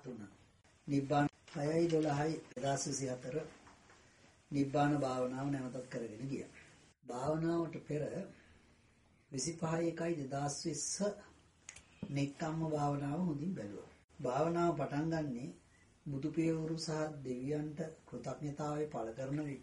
3 නිබ්බාන 6:12 2024 නිබ්බාන භාවනාව නැවතත් කරගෙන ගියා. භාවනාවට පෙර 25/1/2020 නෙක්ඛම්ම භාවනාව හොඳින් බැලුවා. භාවනාව පටන් ගන්නේ බුදු පියවරු සහ දෙවියන්ට කෘතඥතාවය පළ කරන විට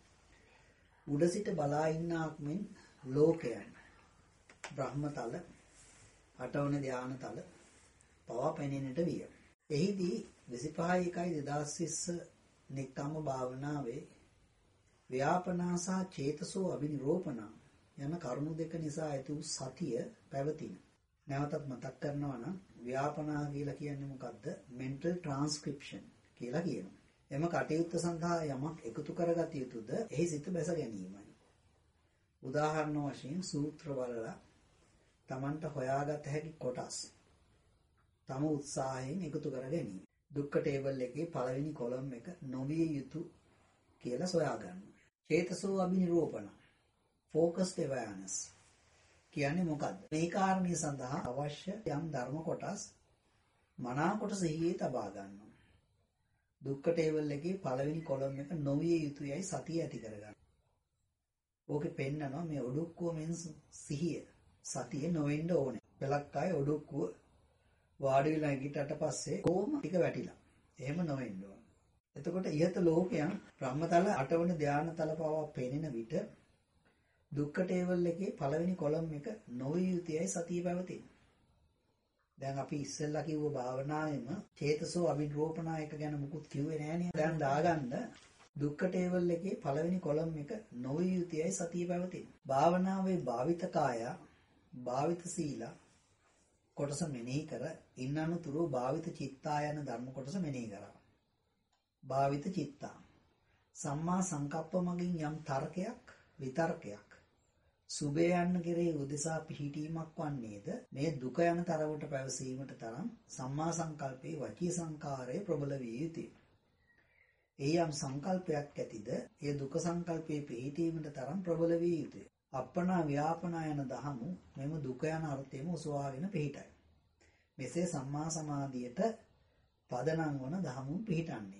උඩ සිට බලා ඉන්නාක් මෙන් ලෝකයන් බ්‍රහ්මතල අටවන ධානතල පවා පෙනෙන්නට විය. එහිදී 25/1/2020 නෙක්ඛම්ම භාවනාවේ ව්‍යාපනා සහ චේතසෝ අබිනිරෝපණ යන කරුණු දෙක නිසා ඇති වූ සතිය පැවතින. නැවතත් මතක් කරනවා නම් ව්‍යාපනා කියලා කියන්නේ මොකද්ද? mental transcription කියලා කියනවා. එම කටයුත්ත සඳහා යමක් එකතු කරගත යුතුද? එහි සිත බැස ගැනීමයි. උදාහරණ වශයෙන් සූත්‍ර බලලා Tamanට හොයාගත හැකි කොටස් තම උත්සාහයෙන් එකතු කර ගැනීම. දුක්ඛ ටේබල් එකේ පළවෙනි කොලම් එක නොවිය යුතු කියලා සොයා ගන්නවා. චේතසෝ අබිනිරෝපණ focused awareness කියන්නේ මොකද්ද? මේ කාරණේ සඳහා අවශ්‍ය යම් ධර්ම කොටස් මනාකොට සිහියේ තබා ගන්නවා. දුක්ඛ ටේබල් එකේ පළවෙනි කොලම් එක නොවිය යුතුයයි සතිය ඇති කරගන්න. ඕකේ පෙන්නනවා මේ ඔඩොක්කුව මෙන් සිහිය සතිය නොවෙන්න ඕනේ. පළක් ආයේ ඔඩොක්කුව වාඩි වෙලා ගිටට පස්සේ කොහොම ටික වැටිලා. එහෙම නොවෙන්න ඕනේ. එතකොට ඉහත ලෝකයන් බ්‍රහ්මතල අටවන ධානතල පවා පෙනෙන විට දුක්ඛ ටේබල් එකේ පළවෙනි කොලම් එක නොවිය යුතුයයි සතිය පැවතින. දැන් අපි ඉස්සෙල්ලා කිව්ව භාවනාවෙම චේතසෝ අභිරෝපණායක ගැන මුකුත් කිව්වේ නෑනේ. දැන් දාගන්න දුක්ඛ ටේබල් එකේ පළවෙනි කොලම් එක නොවිය යුතුයයි සතිය පැවතින. භාවනාවේ භාවිත කාය, භාවිත සීල කොටස මෙනෙහි කර ඉන්නනුතුරු භාවිත චිත්තා යන ධර්ම කොටස මෙනෙහි කරා. භාවිත චිත්තා සම්මා සංකප්ප මගින් යම් තර්කයක් විතර්කයක් සුභය යන්න කෙරෙහි උදෙසා පිහිටීමක් වන්නේද මේ දුක යන තරවට පැවසීමට තරම් සම්මා සංකල්පේ වචී සංකාරයේ ප්‍රබල විය යුතුය. ඒ යම් සංකල්පයක් ඇතිද ඒ දුක සංකල්පේ පිහිටීමට තරම් ප්‍රබල විය යුතුය. අප්පනා ව්‍යාපනා යන දහමු මෙම දුක යන අර්ථයම උසවාගෙන පිහිටයි. මෙසේ සම්මා සමාධියට පදනම් වන දහමුන් පිහිටන්නේ.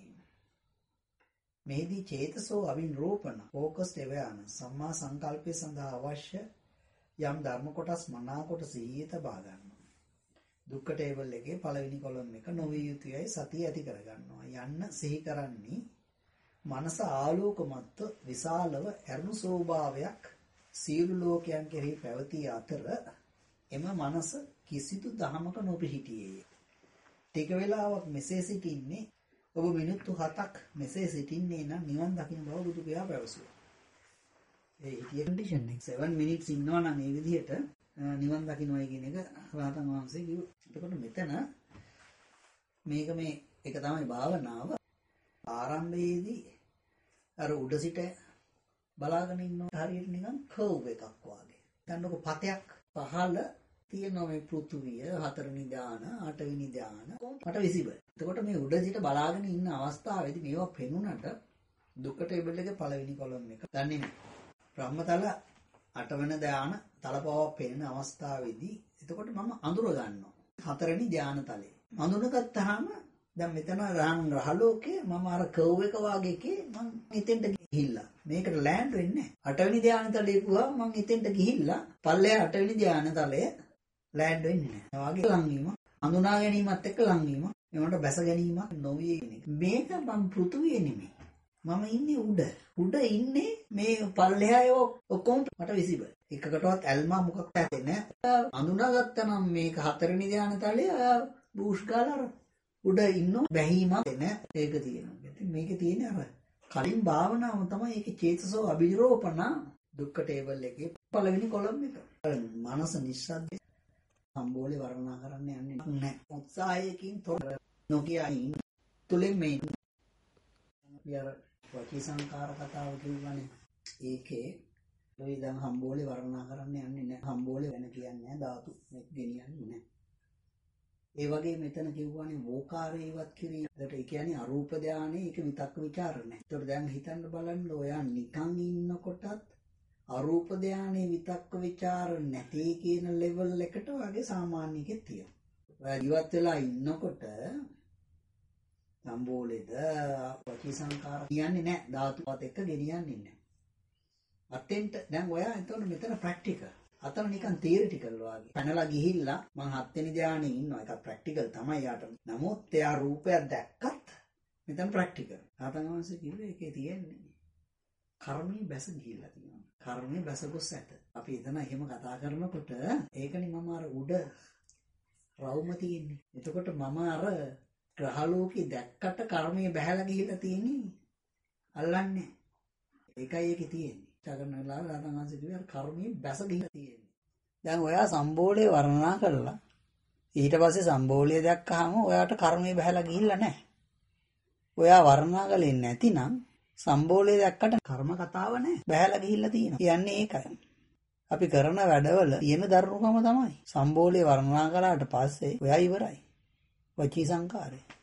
මෙහිදී චේතසෝ අවිනිරෝපණ focused awareness සම්මා සංකල්පය සඳහා අවශ්‍ය යම් ධර්ම කොටස් මනාකොට සිහියේ තබා ගන්නවා. දුක්ඛ ටේබල් එකේ පළවෙනි කොලම් එක නොවිය යුතුයයි සතිය ඇති කර ගන්නවා. යන්න සිහි කරන්නේ මනස ආලෝකමත් විශාලව ඇරුණු ස්වභාවයක් සියලු ලෝකයන් කෙරෙහි පැවතිය අතර එම මනස කිසිදු දහමක නොපිහිටියේය. ටික වේලාවක් මෙසේ සිටින්නේ ඔබ මිනිත්තු 7ක් මෙසේ සිටින්නේ නම් නිවන් දකින්න බව බුදු පියා පැවසුවා. ඒ හිතිය කන්ඩිෂන් එක 7 minutes ඉන්නවා නම් මේ විදිහට නිවන් දකින්නයි කියන එක රහතන් වහන්සේ කිව්වා. එතකොට මෙතන මේක එක තමයි භාවනාව. ආරම්භයේදී අර උඩ සිට බලාගෙන ඉන්නවා හරියට නිකන් කර්ව් එකක් වගේ. ගන්නකො පතයක් පහළ තියෙනවා මේ පෘථුවිය හතරවෙනි ධාන අටවෙනි ධාන මට විසිබල්. එතකොට මේ උඩ සිට බලාගෙන ඉන්න අවස්ථාවේදී මේවා පෙනුනට දුක්ඛ ටේබල් එකේ පළවෙනි කොලම් එක දන්නේ නැහැ. බ්‍රහ්මතල අටවන ධාන තලපව පෙනෙන අවස්ථාවේදී එතකොට මම අඳුර ගන්නවා හතරවෙනි ධාන තලේ. අඳුනගත්තාම දැන් මෙතන රහලෝකේ මම අර කර්ව් එක වගේ එකේ මම එතෙන්ට ගිහිල්ලා මේකට ලෑන්ඩ් වෙන්නේ නැහැ. අටවෙනි ධාන තලේ ගිහුවා මම එතෙන්ට ගිහිල්ලා පල්ලෙහා අටවෙනි ධාන තලයේ ලෑන්ඩ් වෙන්නේ නැහැ. ඒ වගේ ලංවීම අඳුනා ගැනීමත් එක්ක ලංවීම ඒවට බැස ගැනීමක් නොවිය කියන එක. මේක මම පෘථුවිය නෙමෙයි. මම ඉන්නේ උඩ. උඩ ඉන්නේ මේ පල්ලෙහා ඒවා ඔක්කොම මට විසිබල්. එකකටවත් ඇල්මා මොකක් ඇත්තේ නැහැ. අඳුනාගත්තා නම් මේක හතරවෙනි ධාන තලයේ බූෂ් ගාලා උඩ ඉන්නෝ බැහිමක් නැහැ. ඒක තියෙනවා. ඉතින් මේකේ තියෙන්නේ අර කලින් භාවනාව තමයි ඒකේ චේතසෝ අභිරෝපණ දුක්ඛ ටේබල් එකේ පළවෙනි කොලම් එක. මනස නිස්සද්ද සම්බෝලේ වර්ණනා කරන්න යන්නේ නැහැ. උත්සාහයකින් තොර නොකියයින් තුලින් මේ විතර වචී සංකාර කතාව කියවනේ ඒකේ අපි දැන් හම්බෝලේ වර්ණනා කරන්න යන්නේ නැහැ. හම්බෝලේ වෙන කියන්නේ නැහැ ධාතු මේක ගෙනියන්නේ නැහැ. ඒ වගේ මෙතන කියවනේ වෝකාරේවත් කිරීම. ඒකට ඒ කියන්නේ අරූප ධානයේ ඒක විතක්ක ਵਿਚාර නැහැ. ඒකට දැන් හිතන්න බලන්න ඔයා නිකන් ඉන්නකොටත් අරූප ධානයේ විතක්ක ਵਿਚාර නැtei කියන ලෙවල් එකට වගේ සාමාන්‍යකෙත් තියෙනවා. ඔයා ජීවත් වෙලා ඉන්නකොට සම්බෝලෙද වචී සංකාර කියන්නේ නැහැ. ධාතුවත් එක්ක ගෙනියන්නේ නැහැ. අතෙන්ට දැන් ඔයා එතකොට මෙතන ප්‍රැක්ටිකල්. අතන නිකන් තියරිටිකල් වගේ. පැනලා ගිහිල්ලා මං 7 වෙනි ධානයේ ඉන්නවා. ඒක ප්‍රැක්ටිකල් තමයි යාට. නමුත් එයා රූපයක් දැක්කත් මෙතන ප්‍රැක්ටිකල්. ආතන් වහන්සේ කිව්වේ ඒකේ තියෙන්නේ කර්මයේ බැස ගිහිල්ලා තියෙනවා. කර්මයේ බැස ගොස් ඇත. අපි එතන එහෙම කතා කරනකොට ඒකනේ මම අර උඩ රවුම තියෙන්නේ. එතකොට මම අර ග්‍රහලෝකේ දැක්කට කර්මයේ බැහැලා ගිහිල්ලා තියෙන්නේ. අල්ලන්නේ. ඒකයි ඒකේ තියෙන්නේ. චගන වෙලාව ආතන් වහන්සේ කිව්වේ අර කර්මයේ බැස ගිහිල්ලා තියෙන්නේ. දැන් ඔයා සම්බෝලේ වර්ණනා කරලා ඊට පස්සේ සම්බෝලය දැක්කහම ඔයාට කර්මයේ බැහැලා ගිහිල්ලා නැහැ. ඔයා වර්ණනා කළේ නැතිනම් සම්බෝලය දැක්කට කර්ම කතාව නැහැ. බැහැලා ගිහිල්ලා තියෙනවා. කියන්නේ ඒකයි. අපි කරන වැඩවල තියෙන දරුණුකම තමයි. සම්බෝලය වර්ණනා කළාට පස්සේ ඔයා ඉවරයි. වචී සංකාරය.